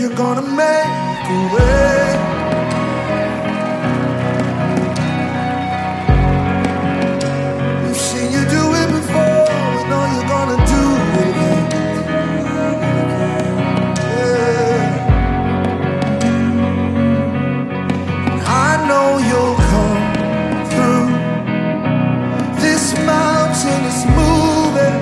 you're gonna make a way. We've seen you do it before, we know you're gonna do it again. Yeah. I know you'll come through. This mountain is moving.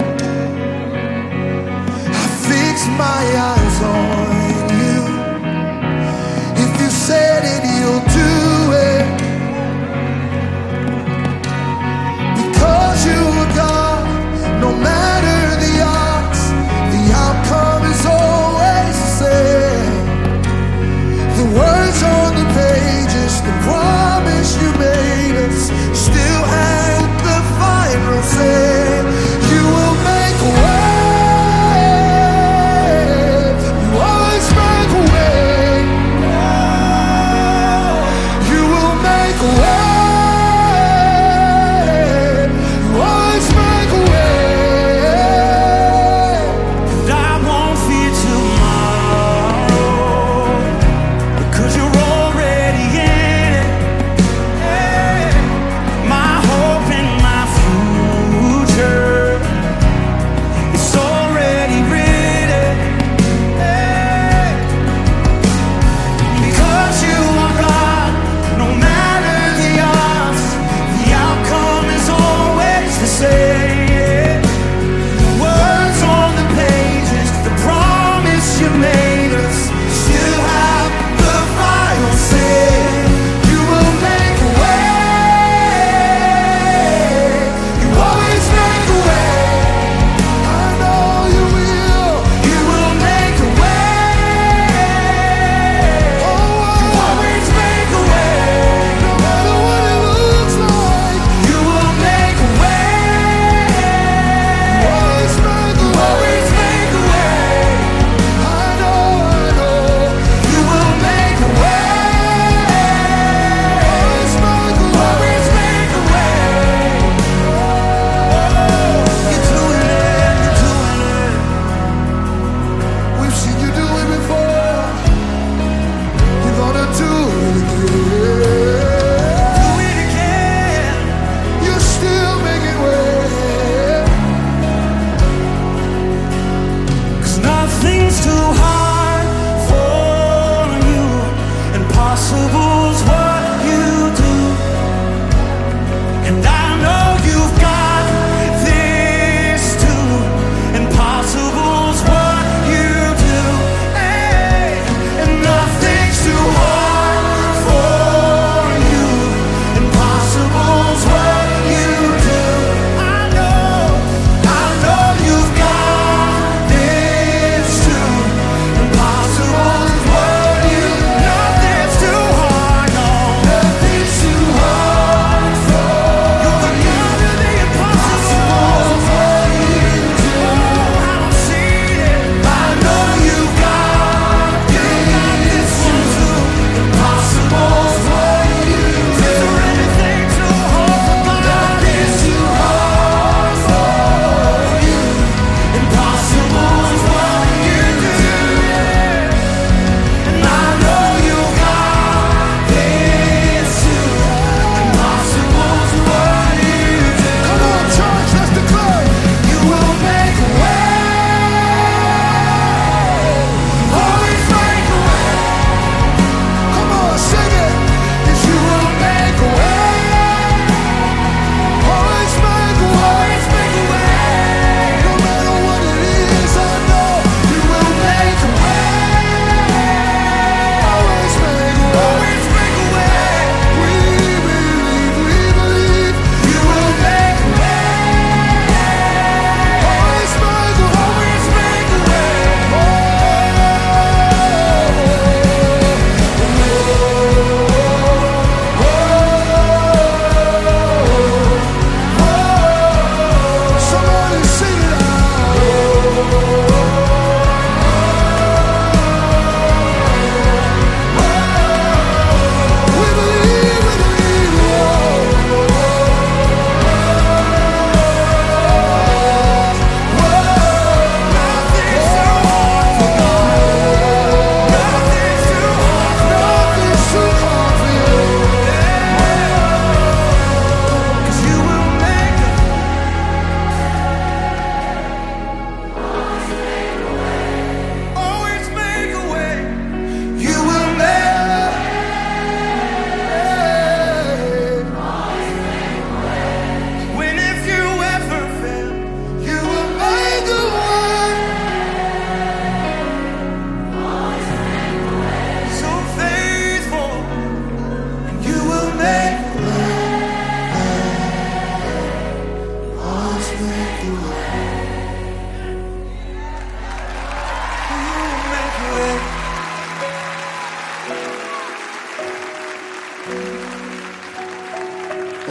I fix my eyes on you. If you say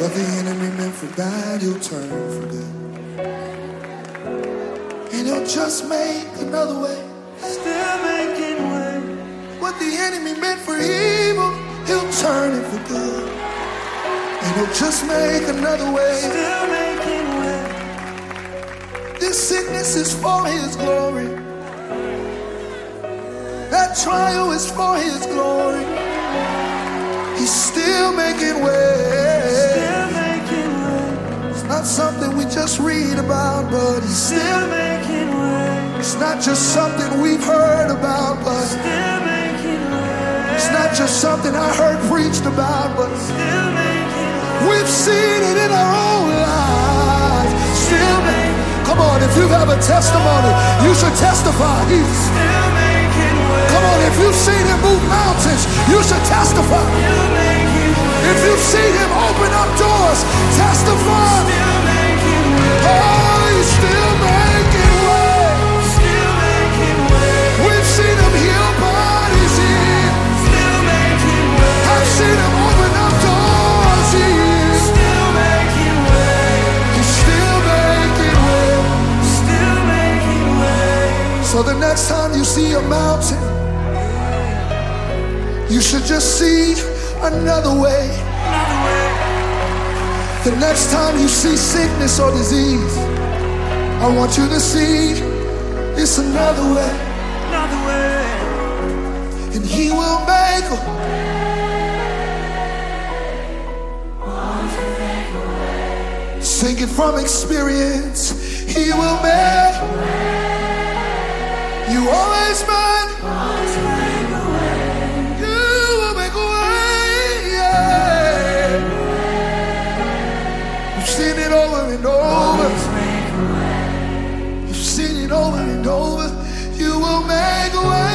What the enemy meant for bad, He'll turn for good. And He'll just make another way. Still making way. What the enemy meant for evil, He'll turn it for good. And He'll just make another way. Still making way. This sickness is for His glory. That trial is for His glory. He's still making way. Still making way. It's not something we just read about, but He's still making way. It's not just something we've heard about, but still making way. It's not just something I heard preached about, but still making way. We've seen it in our own lives. Still making way. Come on, if you have a testimony, you should testify. He's still making way. Come on, if you've seen Him move mountains, you should testify. If you've seen Him open up doors, testify. Still making way. Oh, He's still making way. Still making way. We've seen Him heal bodies here. Still making way. I've seen Him open up doors here. Still making way. He's still making way. Still making way. So the next time you see a mountain, you should just see another way. The next time you see sickness or disease, I want you to see it's another way. Another way. And He will make a way. Sing it from experience. He will make a way. You always make a way. Seen it over and over. You've seen it over and over. You will make a way.